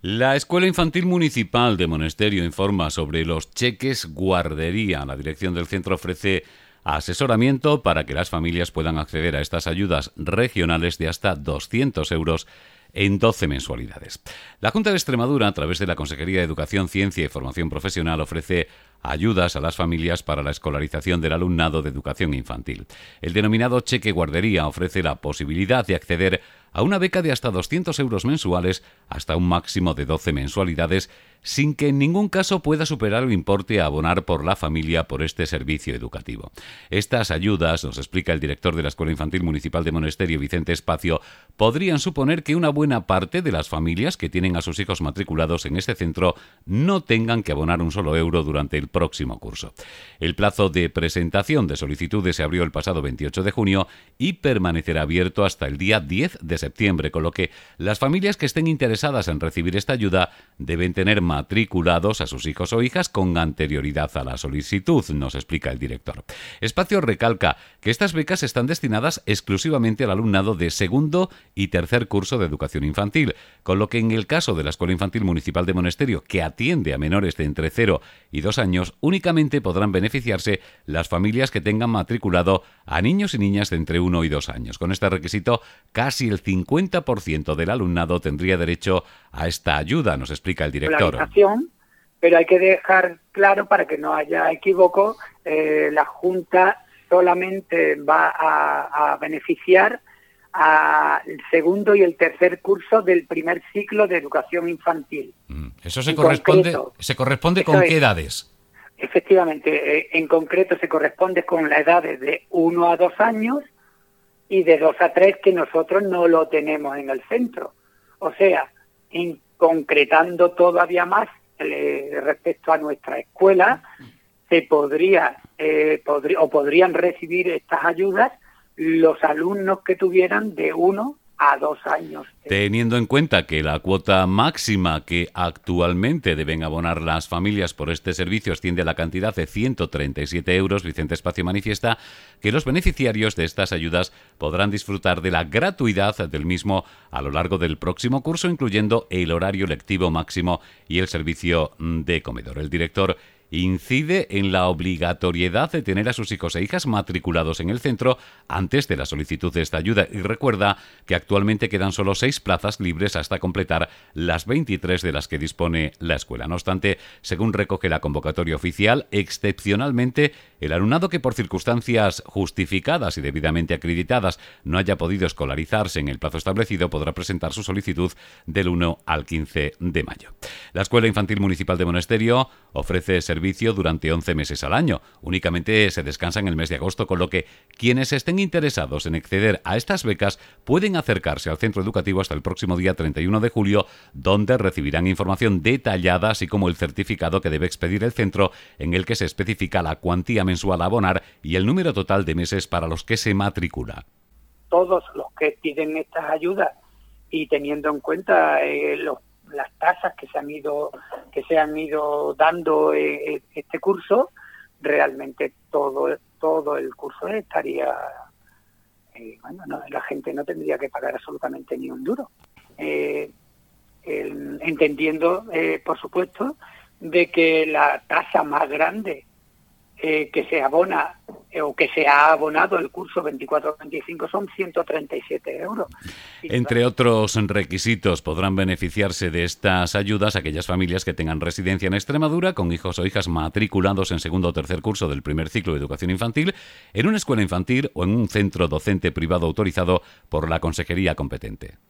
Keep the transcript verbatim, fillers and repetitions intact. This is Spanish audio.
La Escuela Infantil Municipal de Monesterio informa sobre los cheques guardería. La dirección del centro ofrece asesoramiento para que las familias puedan acceder a estas ayudas regionales de hasta doscientos euros en doce mensualidades. La Junta de Extremadura, a través de la Consejería de Educación, Ciencia y Formación Profesional, ofrece ayudas a las familias para la escolarización del alumnado de educación infantil. El denominado cheque guardería ofrece la posibilidad de acceder a una beca de hasta doscientos euros mensuales hasta un máximo de doce mensualidades, sin que en ningún caso pueda superar el importe a abonar por la familia por este servicio educativo. Estas ayudas, nos explica el director de la Escuela Infantil Municipal de Monesterio, Vicente Espacio, podrían suponer que una buena parte de las familias que tienen a sus hijos matriculados en este centro no tengan que abonar un solo euro durante el próximo curso. El plazo de presentación de solicitudes se abrió el pasado veintiocho de junio y permanecerá abierto hasta el día diez de septiembre, con lo que las familias que estén interesadas en recibir esta ayuda deben tener matriculados a sus hijos o hijas con anterioridad a la solicitud, nos explica el director. Espacio recalca que estas becas están destinadas exclusivamente al alumnado de segundo y tercer curso de educación infantil, con lo que en el caso de la Escuela Infantil Municipal de Monesterio, que atiende a menores de entre cero y dos años, únicamente podrán beneficiarse las familias que tengan matriculado a niños y niñas de entre uno y dos años. Con este requisito, casi el cincuenta por ciento del alumnado tendría derecho a esta ayuda, nos explica el director. Pero hay que dejar claro, para que no haya equívoco, eh, la Junta solamente va a, a beneficiar al segundo y el tercer curso del primer ciclo de educación infantil. Mm, ¿Eso se corresponde, concreto, ¿se corresponde con qué edades? Efectivamente, eh, en concreto se corresponde con las edades de uno a dos años y de dos a tres, que nosotros no lo tenemos en el centro. O sea, en, concretando todavía más eh, respecto a nuestra escuela, se podría, eh, podría o podrían recibir estas ayudas los alumnos que tuvieran de uno a dos años. Teniendo en cuenta que la cuota máxima que actualmente deben abonar las familias por este servicio asciende a la cantidad de ciento treinta y siete euros, Vicente Espacio manifiesta que los beneficiarios de estas ayudas podrán disfrutar de la gratuidad del mismo a lo largo del próximo curso, incluyendo el horario lectivo máximo y el servicio de comedor. El director incide en la obligatoriedad de tener a sus hijos e hijas matriculados en el centro antes de la solicitud de esta ayuda y recuerda que actualmente quedan solo seis plazas libres hasta completar las veintitrés de las que dispone la escuela. No obstante, según recoge la convocatoria oficial, excepcionalmente el alumnado que por circunstancias justificadas y debidamente acreditadas no haya podido escolarizarse en el plazo establecido podrá presentar su solicitud del uno al quince de mayo. La Escuela Infantil Municipal de Monesterio ofrece servicio durante once meses al año. Únicamente se descansa en el mes de agosto, con lo que quienes estén interesados en acceder a estas becas pueden acercarse al centro educativo hasta el próximo día treinta y uno de julio, donde recibirán información detallada, así como el certificado que debe expedir el centro, en el que se especifica la cuantía mensual a abonar y el número total de meses para los que se matricula. Todos los que piden estas ayudas y teniendo en cuenta eh, los las tasas que se han ido que se han ido dando eh, este curso, realmente todo todo el curso estaría eh, bueno, no, la gente no tendría que pagar absolutamente ni un duro, eh, el, entendiendo eh, por supuesto de que la tasa más grande eh, que se abona eh, o que se ha abonado el curso veinticuatro veinticinco son ciento treinta y siete euros. Entre otros requisitos, podrán beneficiarse de estas ayudas aquellas familias que tengan residencia en Extremadura con hijos o hijas matriculados en segundo o tercer curso del primer ciclo de educación infantil en una escuela infantil o en un centro docente privado autorizado por la consejería competente.